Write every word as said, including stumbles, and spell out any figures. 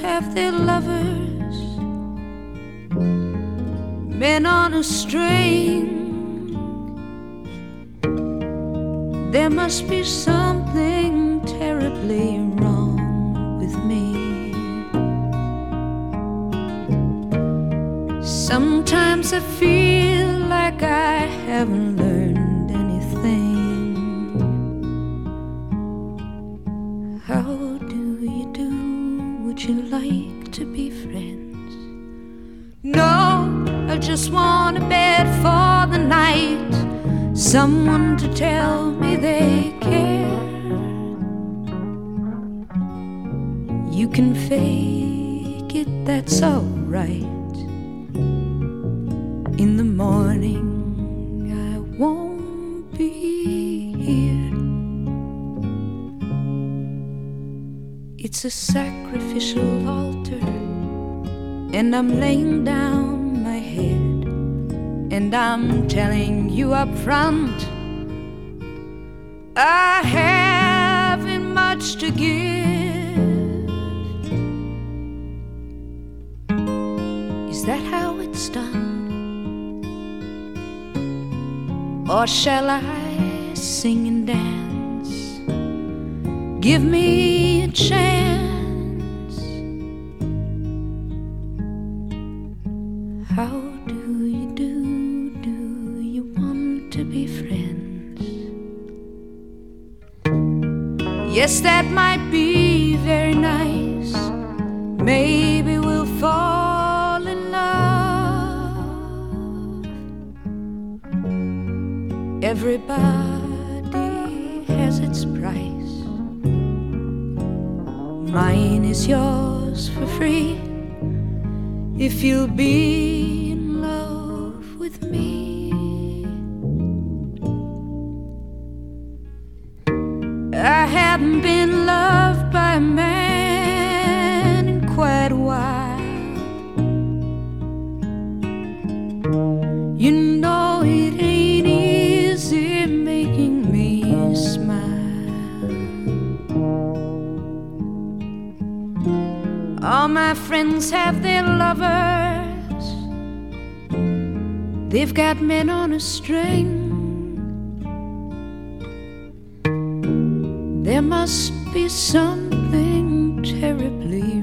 have their lovers, men on a string. There must be something terribly wrong with me. Sometimes I feel like I haven't learned anything. How do you do? Would you like to be friends? No, I just want a bed for the night, someone to tell me they care. You can fake it, that's alright. In the morning I won't be here. It's a sacrificial altar, and I'm laying down my head, and I'm telling you up front, I haven't much to give. Is that how it's done? Or shall I sing and dance? Give me a chance. How do you do? Do you want to be friends? Yes, that might be very nice. Maybe we'll fall in love. Everybody has its price. Mine is yours for free, if you'll be in love with me. I haven't been loved by a man in quite a while. You know it ain't easy making me smile. All my friends have their lovers, they've got men on a string. There must be something terribly